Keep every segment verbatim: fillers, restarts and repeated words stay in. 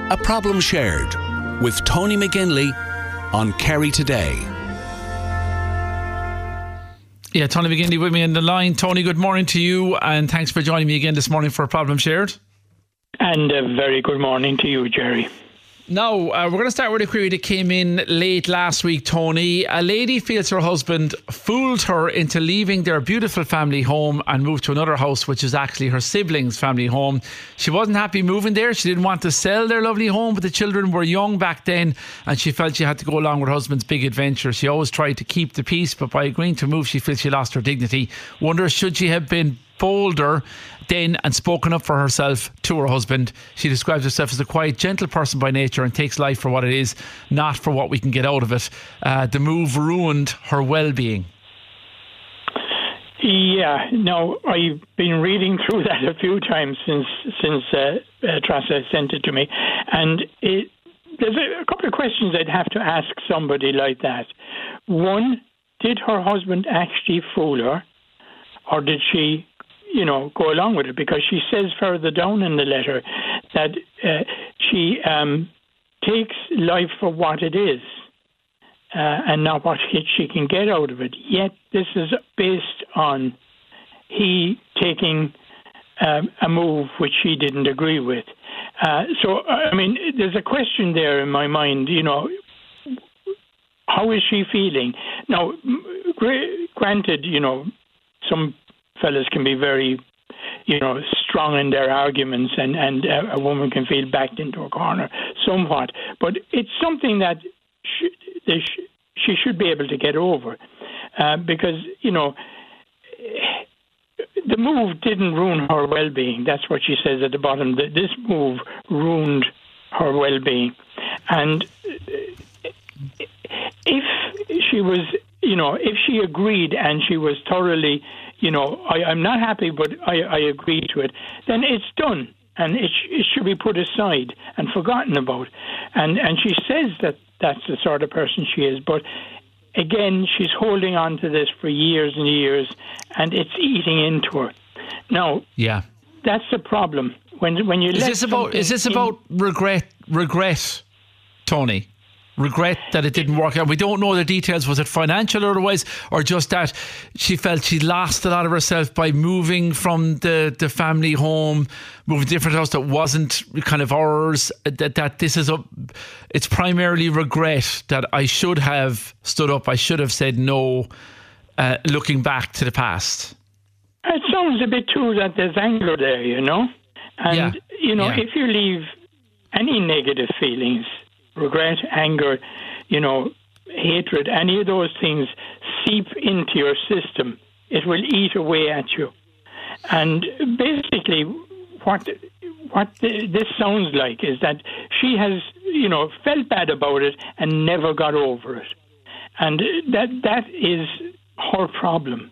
A Problem Shared with Tony McGinley on Kerry Today. Yeah, Tony McGinley with me on the line. Tony, good morning to you, and thanks for joining me again this morning for A Problem Shared. And a very good morning to you, Jerry. Now, uh, we're going to start with a query that came in late last week, Tony. A lady feels her husband fooled her into leaving their beautiful family home and moved to another house, which is actually her siblings' family home. She wasn't happy moving there. She didn't want to sell their lovely home, but the children were young back then, and she felt she had to go along with her husband's big adventure. She always tried to keep the peace, but by agreeing to move, she feels she lost her dignity. Wonder, should she have been bolder then and spoken up for herself to her husband? She describes herself as a quiet, gentle person by nature and takes life for what it is, not for what we can get out of it. Uh, the move ruined her well-being. Yeah, no, I've been reading through that a few times since since uh, uh, Trasa sent it to me, and it, there's a, a couple of questions I'd have to ask somebody like that. One, did her husband actually fool her, or did she, you know, go along with it? Because she says further down in the letter that uh, she um, takes life for what it is uh, and not what she can get out of it. Yet this is based on he taking um, a move which she didn't agree with. Uh, so, I mean, there's a question there in my mind, you know, how is she feeling? Now, granted, you know, some fellas can be very, you know, strong in their arguments, and, and a woman can feel backed into a corner somewhat. But it's something that she, they sh- she should be able to get over. Uh, because, you know, the move didn't ruin her well-being. That's what she says at the bottom. That this move ruined her well-being. And if she was, you know, if she agreed and she was thoroughly, you know, I, I'm not happy, but I, I agree to it, then it's done. And it, sh- it should be put aside and forgotten about. And and she says that that's the sort of person she is. But again, she's holding on to this for years and years, and it's eating into her. Now, yeah, that's the problem. When when you is let this about is this in- about regret regret, Tony? Regret that it didn't work out. We don't know the details. Was it financial or otherwise, or just that she felt she lost a lot of herself by moving from the, the family home, moving to a different house that wasn't kind of ours? That that this is a, it's primarily regret that I should have stood up. I should have said no. Uh, looking back to the past, it sounds a bit too that there's anger there, you know, and yeah. you know yeah. if you leave any negative feelings, regret, anger, you know, hatred, any of those things seep into your system, it will eat away at you. And basically what what this sounds like is that she has, you know, felt bad about it and never got over it. And that that is her problem.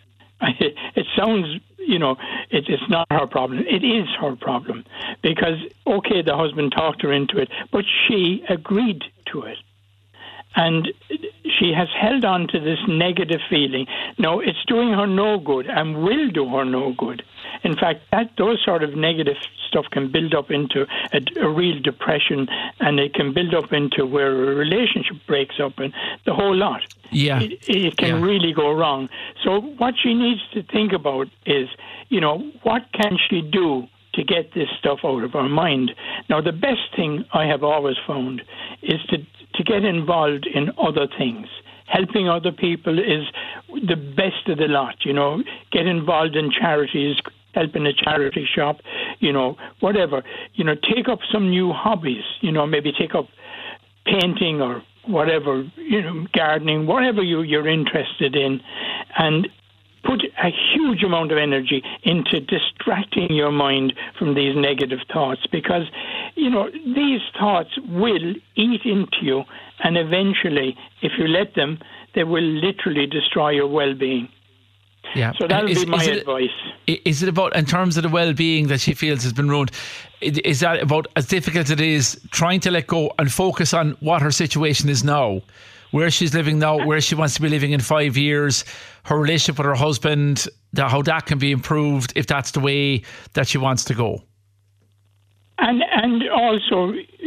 It sounds, you know, it, it's not her problem. It is her problem because, okay, the husband talked her into it, but she agreed to it. And she has held on to this negative feeling. Now, it's doing her no good and will do her no good. In fact, that those sort of negative stuff can build up into a, a real depression, and it can build up into where a relationship breaks up and the whole lot. Yeah. It, it can yeah. really go wrong. So what she needs to think about is, you know, what can she do to get this stuff out of her mind? Now, the best thing I have always found is to to get involved in other things. Helping other people is the best of the lot, you know. Get involved in charities, help in a charity shop, you know, whatever. You know, take up some new hobbies, you know, maybe take up painting or whatever, you know, gardening, whatever you, you're interested in, and put a huge amount of energy into distracting your mind from these negative thoughts, because, you know, these thoughts will eat into you, and eventually, if you let them, they will literally destroy your well-being. Yeah. So that would be my it, advice. Is it about, in terms of the well-being that she feels has been ruined, is that about as difficult as it is trying to let go and focus on what her situation is now? Where she's living now, where she wants to be living in five years, her relationship with her husband, that how that can be improved if that's the way that she wants to go. And and also,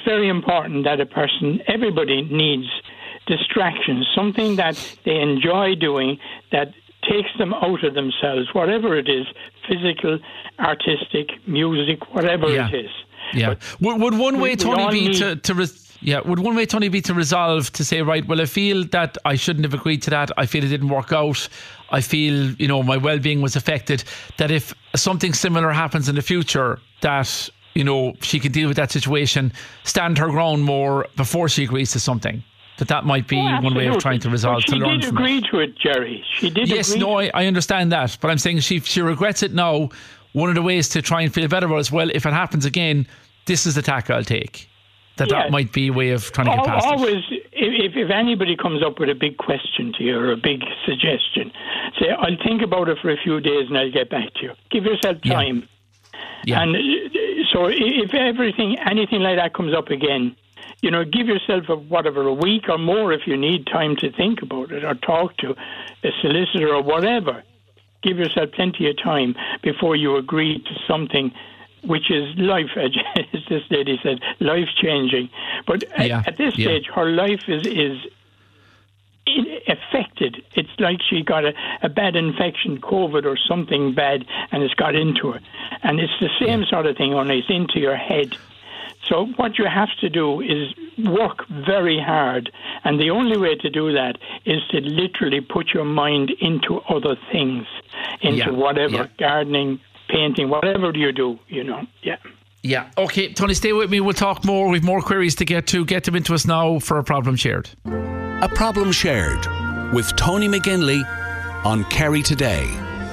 it's very important that a person, everybody needs distractions, something that they enjoy doing that takes them out of themselves, whatever it is, physical, artistic, music, whatever yeah. it is. Yeah. Would, would one we, way, Tony, be need, to, to res- yeah, would one way, Tony, be to resolve to say, right, well, I feel that I shouldn't have agreed to that. I feel it didn't work out. I feel, you know, my well-being was affected. That if something similar happens in the future, that, you know, she can deal with that situation, stand her ground more before she agrees to something. That that might be oh, one way of trying to resolve, but to learn She did from agree it. to it, Jerry. She did yes, agree. Yes, no, I, I understand that. But I'm saying she she regrets it now. One of the ways to try and feel better about it is, well, if it happens again, this is the tack I'll take. That yeah. that might be a way of trying to get past Always, it. If, if anybody comes up with a big question to you or a big suggestion, say, I'll think about it for a few days and I'll get back to you. Give yourself time. Yeah. Yeah. And so if everything, anything like that comes up again, you know, give yourself a, whatever, a week or more if you need time to think about it or talk to a solicitor or whatever. Give yourself plenty of time before you agree to something which is life, as this lady said, life-changing. But yeah. at, at this yeah. stage, her life is, is affected. It's like she got a, a bad infection, COVID or something bad, and it's got into her. And it's the same yeah. sort of thing, only it's into your head. So what you have to do is work very hard. And the only way to do that is to literally put your mind into other things, into yeah. whatever, yeah. gardening, painting, whatever you do, you know. Yeah. Yeah. Okay, Tony, stay with me. We'll talk more. We've more queries to get to. Get them into us now for A Problem Shared. A Problem Shared with Tony McGinley on Kerry Today.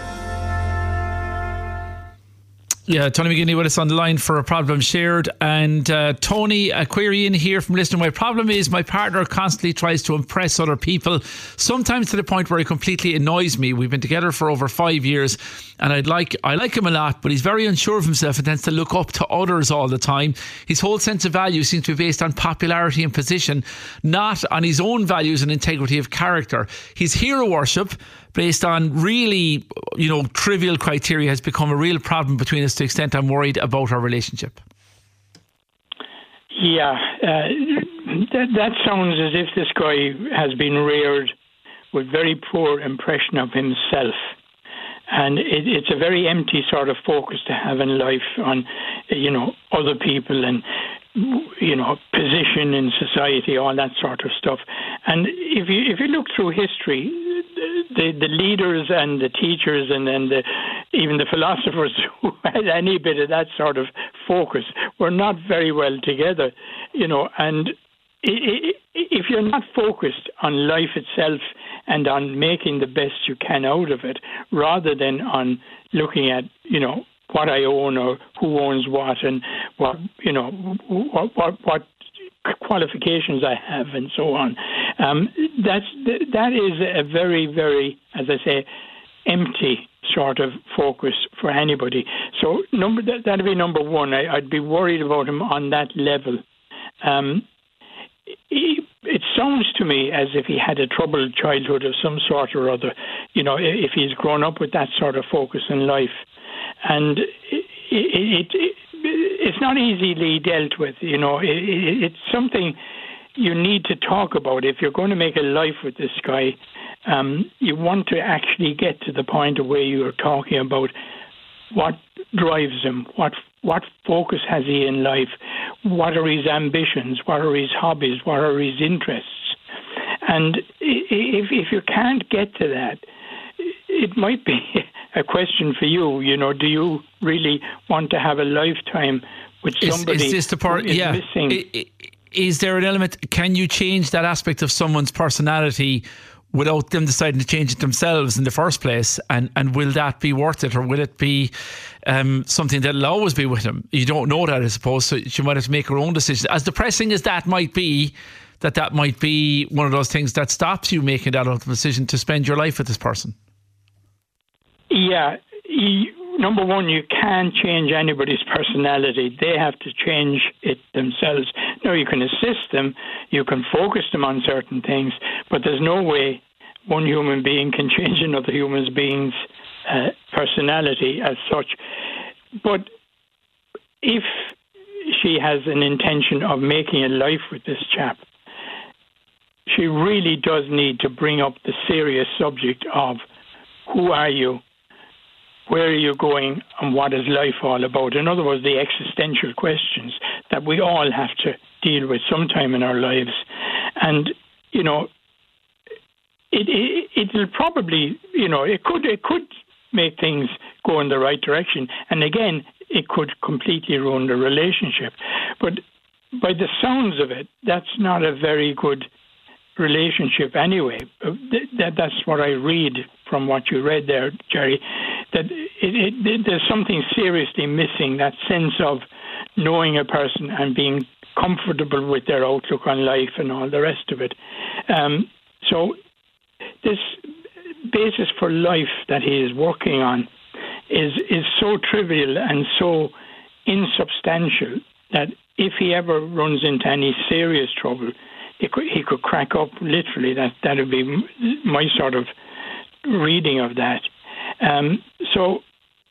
Yeah, Tony McGinley with us on the line for A Problem Shared. And uh, Tony, a query in here from listener. My problem is my partner constantly tries to impress other people, sometimes to the point where he completely annoys me. We've been together for over five years and I'd like I like him a lot, but he's very unsure of himself and tends to look up to others all the time. His whole sense of value seems to be based on popularity and position, not on his own values and integrity of character. His hero worship, based on really, you know, trivial criteria, has become a real problem between us to the extent I'm worried about our relationship. Yeah, uh, that, that sounds as if this guy has been reared with very poor impression of himself. And it, it's a very empty sort of focus to have in life on, you know, other people and, you know, position in society, all that sort of stuff. And if you if you look through history, the the leaders and the teachers and then the even the philosophers who had any bit of that sort of focus were not very well together, you know. And if you're not focused on life itself and on making the best you can out of it, rather than on looking at, you know, what I own or who owns what and what, you know, what what, what qualifications I have and so on. Um, that's that is a very, very, as I say, empty sort of focus for anybody. So number that that'd be number one. I, I'd be worried about him on that level. Um, he, it sounds to me as if he had a troubled childhood of some sort or other. You know, if he's grown up with that sort of focus in life. And it, it, it, it's not easily dealt with, you know. It, it, it's something you need to talk about. If you're going to make a life with this guy, um, you want to actually get to the point of where you're talking about what drives him, what what focus has he in life, what are his ambitions, what are his hobbies, what are his interests. And if if you can't get to that, it might be a question for you. You know, do you really want to have a lifetime with somebody is, is this the part, who is yeah. missing? Is there an element, can you change that aspect of someone's personality without them deciding to change it themselves in the first place? And, and will that be worth it, or will it be um, something that'll always be with them? You don't know that, I suppose, so she might have to make her own decision. As depressing as that might be, that that might be one of those things that stops you making that ultimate decision to spend your life with this person. Yeah, you, number one, you can't change anybody's personality. They have to change it themselves. No, you can assist them, you can focus them on certain things, but there's no way one human being can change another human being's uh, personality as such. But if she has an intention of making a life with this chap, she really does need to bring up the serious subject of who are you, where are you going, and what is life all about? In other words, the existential questions that we all have to deal with sometime in our lives. And, you know, it, it, it'll probably, you know, it could, it could make things go in the right direction. And again, it could completely ruin the relationship. But by the sounds of it, that's not a very good relationship anyway. That, that's what I read from what you read there, Jerry, that it, it, there's something seriously missing, that sense of knowing a person and being comfortable with their outlook on life and all the rest of it. Um, so this basis for life that he is working on is is so trivial and so insubstantial that if he ever runs into any serious trouble, he could, he could crack up, literally. That that would be my sort of reading of that. Um, so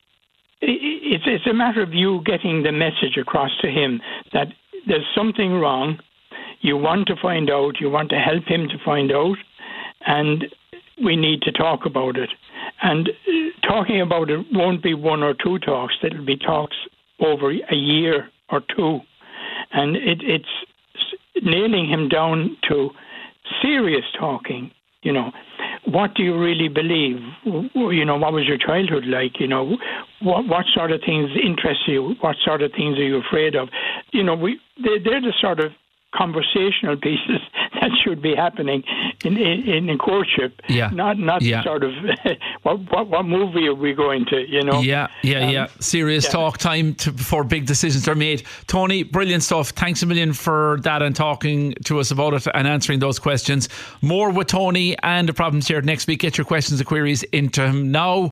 it's it's a matter of you getting the message across to him that there's something wrong. You want to find out. You want to help him to find out, and we need to talk about it. And talking about it won't be one or two talks. It'll be talks over a year or two, and it, it's nailing him down to serious talking. You know, what do you really believe? You know, what was your childhood like? You know, what what sort of things interest you? What sort of things are you afraid of? You know, we they're, they're the sort of conversational pieces that should be happening in in, in courtship. Yeah. Not not yeah. sort of what, what what movie are we going to? You know. Yeah, yeah, um, yeah. Serious yeah. talk time to, before big decisions are made. Tony, brilliant stuff. Thanks a million for that and talking to us about it and answering those questions. More with Tony and the Problems Shared next week. Get your questions and queries into him now.